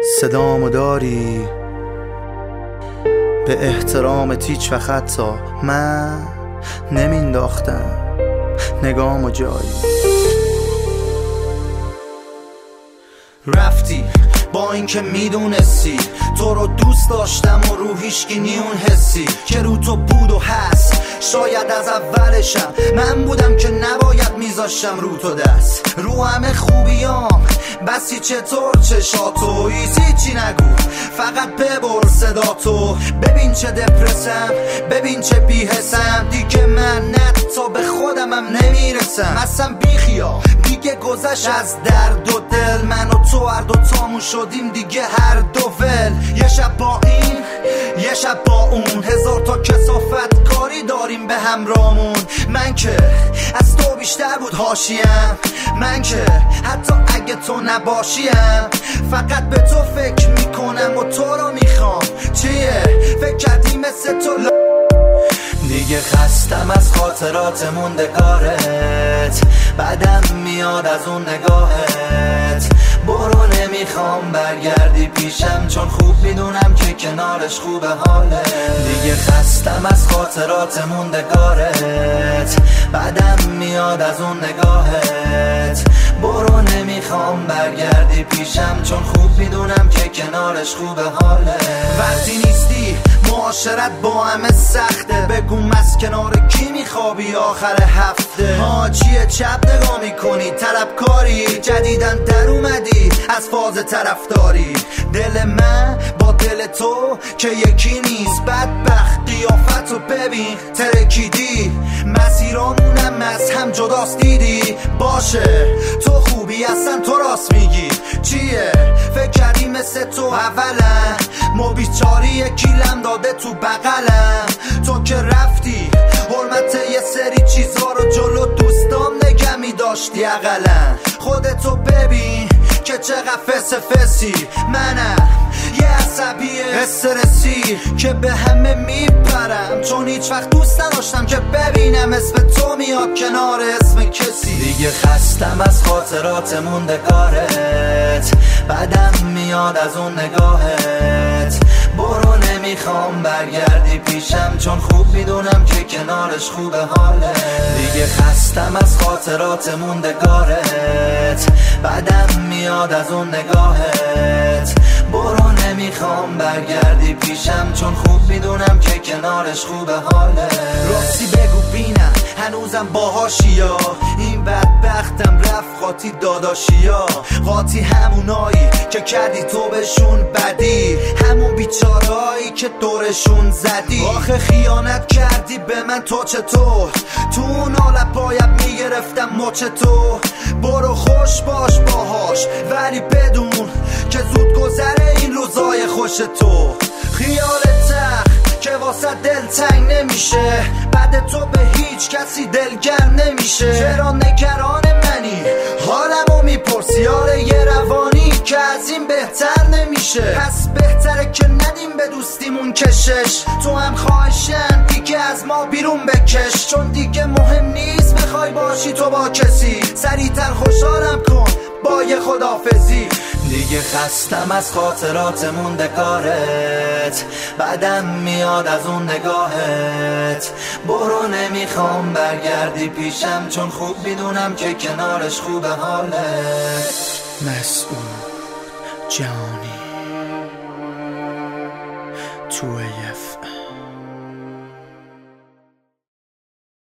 صدامو داری به احترامت هیچ وقت حتی من نمینداختم نگامو جایی. رفتی با اینکه میدونستی تو رو دوست داشتم و رو هیچکی نیون حسی که رو تو بود و هست. شاید از اولشم من بودم که نباید میذاشتم رو تو دست رو همه خوبیام بسی چطور چشاتو هیچی نگو فقط ببر صداتو. ببین چه دپرسم ببین چه بیحسم دیگه من تا به خودمم نمیرسم اصلا بیخیا دیگه گذشت از درد و دل. من و تو هر دو تامون شدیم دیگه هر دو ول. یه شب با این یه شب با اون هزار تا کثافت کاری داریم به همرامون. من که از تو بیشتر بود حاشیم من که حتی اگه تو نباشیم فقط به تو فکر میکنم و تو رو میخوام. چیه فکر کردی مثل تو دیگه خستم از خاطرات موندگارت بعدم میاد از اون نگاهت. برو نمیخوام برگردی پیشم چون خوب میدونم که کنارش خوبه حاله. دیگه خستم از خاطرات موندگارت بعدم میاد از اون نگاهت. برو نمیخوام برگردی پیشم چون خوب میدونم که کنارش خوبه حاله. وقتی نیستی معاشرت با همه سخته بگو از کنار کی میخوابی آخر هفته. چیه چپ نگاه میکنی طلبکاری جدیدن در اومدی از فاز طرفداری. دل من با دل تو که یکی نیست بدبخت قیافتو ببین ترکیدی مسیرامونم از هم جداست دیدی. باشه تو خوبی اصلا تو راست میگی. چیه فکر کردی مثل تو اولا ما بیچاری یکیلم داده تو بغلم. تو که رفتی حرمت یه سری چیزا رو جلو دوستام نگه میداشتی اقلا. خودتو ببین که چقدر فسی منم یه عصبی استرسی که به همه میپرم چون هیچ وقت دوست نداشتم که ببینم اسم تو میاد کنار اسم کسی. دیگه خستم از خاطرات موندگارت بعدم میاد از اون نگاهت. برو نمیخوام برگردی پیشم چون خوب میدونم که کنارش خوبه حاله. دیگه خستم از خاطرات موندگارت بعدم میاد از اون نگاهت. برو نمیخوام برگردی پیشم چون خوب میدونم که کنارش خوبه حاله. راستی بگو بینم هنوزم باهاشیا این بدبختم رفت قاطی داداشیا. قاطی همونایی که کردی تو بهشون بدی همون بیچارهایی که دورشون زدی. آخه خیانت کردی به من تو چطور تو اون حالت باید میگرفتم مچ تو. برو خوش باش باهاش ولی بدون که زود گذره این روزای خوش تو. خیالت که واسه دل تنگ نمیشه بعد تو به هیچ کسی دلگر نمیشه. چرا نگران منی حالمو میپرسی حال یه روانی که از این بهتر نمیشه. پس بهتره که ندیم به دوستیمون کشش. تو هم خواهشن دیگه از ما بیرون بکش چون دیگه مهم نیست بخوای باشی تو با کسی. سریعتر خوشحالم کن با یه خدافزی. دیگه خستم از خاطرات موندگارت بعدم میاد از اون نگاهت. برو نمیخوام برگردی پیشم چون خوب میدونم که کنارش خوبه حالت. مسعود جانی 2AF